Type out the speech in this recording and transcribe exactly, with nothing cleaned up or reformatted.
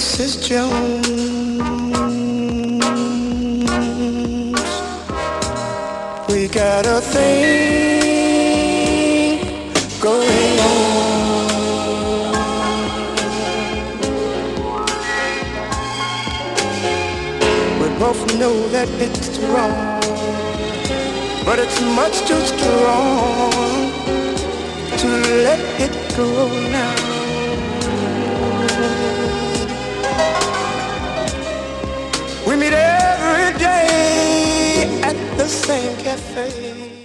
missus Jones. We got a thing going on. We both know that it's wrong, but it's much too strong to let it go now. We meet every day at the same cafe.